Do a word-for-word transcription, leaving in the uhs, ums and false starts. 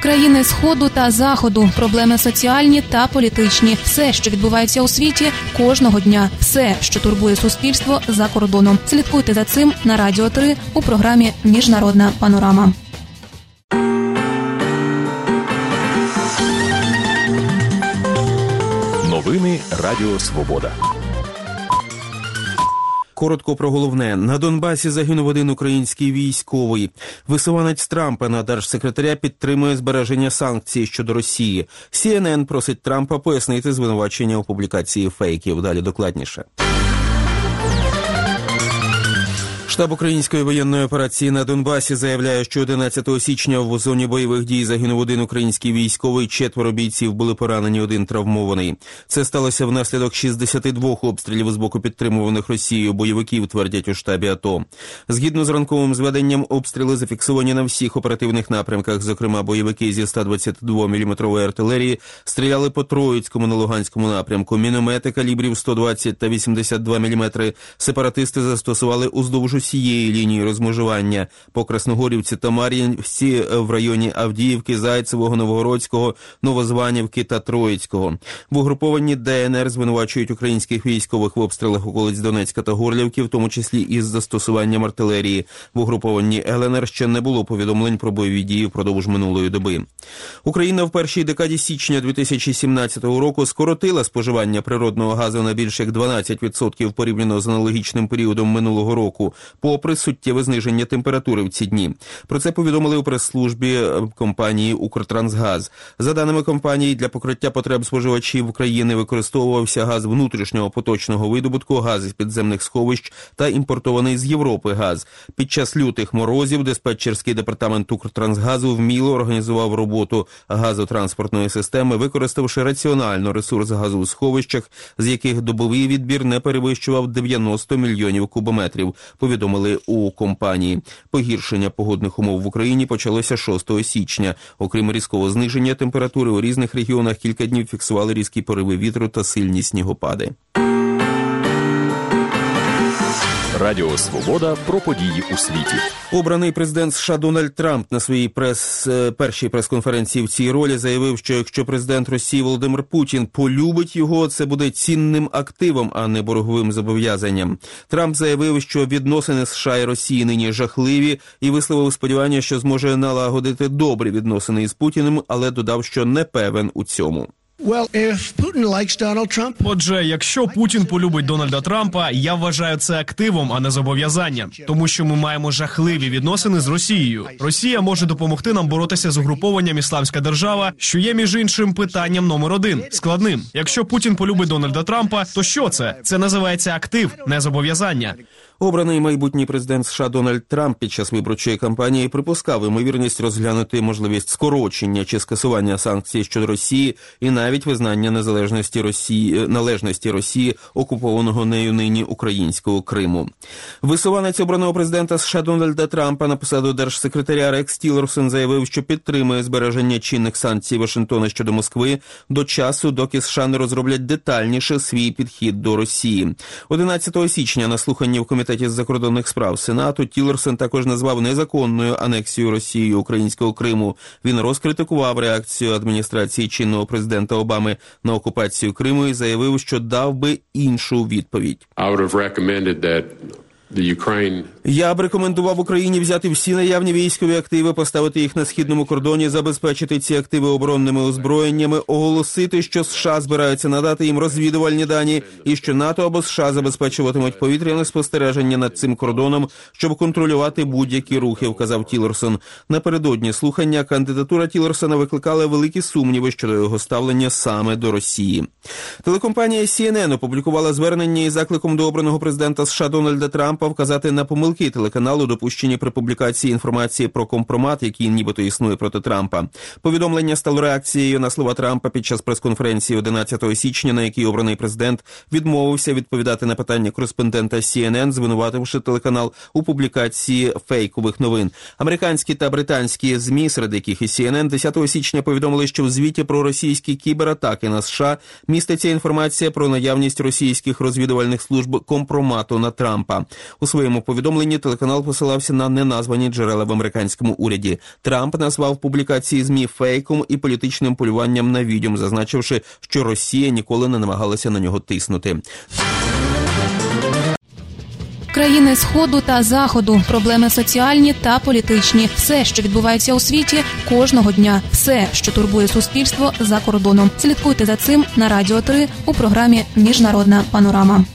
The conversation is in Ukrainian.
Країни Сходу та Заходу, проблеми соціальні та політичні. Все, що відбувається у світі кожного дня. Все, що турбує суспільство за кордоном. Слідкуйте за цим на Радіо три у програмі «Міжнародна панорама». Новини Радіо Свобода. Коротко про головне. На Донбасі загинув один український військовий. Висуванець Трампа на держсекретаря підтримує збереження санкцій щодо Росії. Сі Ен Ен просить Трампа пояснити звинувачення у публікації фейків. Далі докладніше. Штаб української воєнної операції на Донбасі заявляє, що одинадцятого січня в зоні бойових дій загинув один український військовий, четверо бійців були поранені, один травмований. Це сталося внаслідок шістдесят два обстрілів з боку підтримуваних Росією бойовиків, твердять у штабі АТО. Згідно з ранковим зведенням, обстріли зафіксовані на всіх оперативних напрямках, зокрема бойовики зі сто двадцять два міліметрової артилерії стріляли по Троїцькому на Луганському напрямку, міномети калібрів сто двадцять та вісімдесят два міліметри сепаратисти застосували уздовж усієї лінії розмежування по Красногорівці та Мар'їнці в районі Авдіївки, Зайцевого, Новогородського, Новозванівки та Троїцького. В угрупованні Де Ен Ер звинувачують українських військових в обстрілах околиць Донецька та Горлівки, в тому числі із застосуванням артилерії. В угрупованні Ел Ен Ер ще не було повідомлень про бойові дії впродовж минулої доби. Україна в першій декаді січня дві тисячі сімнадцятого року скоротила споживання природного газу на більше як дванадцять відсотків порівняно з аналогічним періодом минулого року, попри суттєве зниження температури в ці дні. Про це повідомили у прес-службі компанії «Укртрансгаз». За даними компанії, для покриття потреб споживачів України використовувався газ внутрішнього поточного видобутку, газ із підземних сховищ та імпортований з Європи газ. Під час лютих морозів диспетчерський департамент «Укртрансгазу» вміло організував роботу газотранспортної системи, використавши раціонально ресурс газу у сховищах, з яких добовий відбір не перевищував дев'яносто мільйонів кубометрів, повідомили у компанії. Погіршення погодних умов в Україні почалося шостого січня. Окрім різкого зниження температури, у різних регіонах кілька днів фіксували різкі пориви вітру та сильні снігопади. Радіо Свобода про події у світі. Обраний президент США Дональд Трамп на своїй прес, першій прес-конференції в цій ролі заявив, що якщо президент Росії Володимир Путін полюбить його, це буде цінним активом, а не борговим зобов'язанням. Трамп заявив, що відносини США і Росії нині жахливі, і висловив сподівання, що зможе налагодити добрі відносини із Путіним, але додав, що не певен у цьому. Отже, якщо Путін полюбить Дональда Трампа, я вважаю це активом, а не зобов'язанням. Тому що ми маємо жахливі відносини з Росією. Росія може допомогти нам боротися з угрупованням «Ісламська держава», що є, між іншим, питанням номер один – складним. Якщо Путін полюбить Дональда Трампа, то що це? Це називається актив, не зобов'язання. Обраний майбутній президент США Дональд Трамп під час виборчої кампанії припускав ймовірність розглянути можливість скорочення чи скасування санкцій щодо Росії і навіть визнання незалежності Росії, належності Росії окупованого нею нині українського Криму. Висуванець обраного президента США Дональда Трампа на посаду держсекретаря Рекс Тіллерсон заявив, що підтримує збереження чинних санкцій Вашингтона щодо Москви до часу, доки США не розроблять детальніше свій підхід до Росії. одинадцятого січня на слуханні в комітеті з закордонних справ Сенату Тіллерсон також назвав незаконною анексію Росією українського Криму. Він розкритикував реакцію адміністрації чинного президента Обами на окупацію Криму і заявив, що дав би іншу відповідь. Я б рекомендував Україні взяти всі наявні військові активи, поставити їх на східному кордоні, забезпечити ці активи оборонними озброєннями, оголосити, що США збираються надати їм розвідувальні дані і що НАТО або США забезпечуватимуть повітряне спостереження над цим кордоном, щоб контролювати будь-які рухи, вказав Тіллерсон. Напередодні слухання кандидатура Тіллерсона викликала великі сумніви щодо його ставлення саме до Росії. Телекомпанія Сі Ен Ен опублікувала звернення із закликом до обраного президента США Дональда Трампа вказати на помилки телеканалу, допущені при публікації інформації про компромат, який нібито існує проти Трампа. Повідомлення стало реакцією на слова Трампа під час прес-конференції одинадцятого січня, на якій обраний президент відмовився відповідати на питання кореспондента Сі Ен Ен, звинувативши телеканал у публікації фейкових новин. Американські та британські ЗМІ, серед яких і Сі Ен Ен, десятого січня повідомили, що в звіті про російські кібератаки на США міститься інформація про наявність російських розвідувальних служб компромату на Трампа. У своєму повідомленні телеканал посилався на неназвані джерела в американському уряді. Трамп назвав публікації ЗМІ фейком і політичним полюванням на відьом, зазначивши, що Росія ніколи не намагалася на нього тиснути. Країни Сходу та Заходу, проблеми соціальні та політичні. Все, що відбувається у світі кожного дня. Все, що турбує суспільство за кордоном. Слідкуйте за цим на Радіо три у програмі «Міжнародна панорама».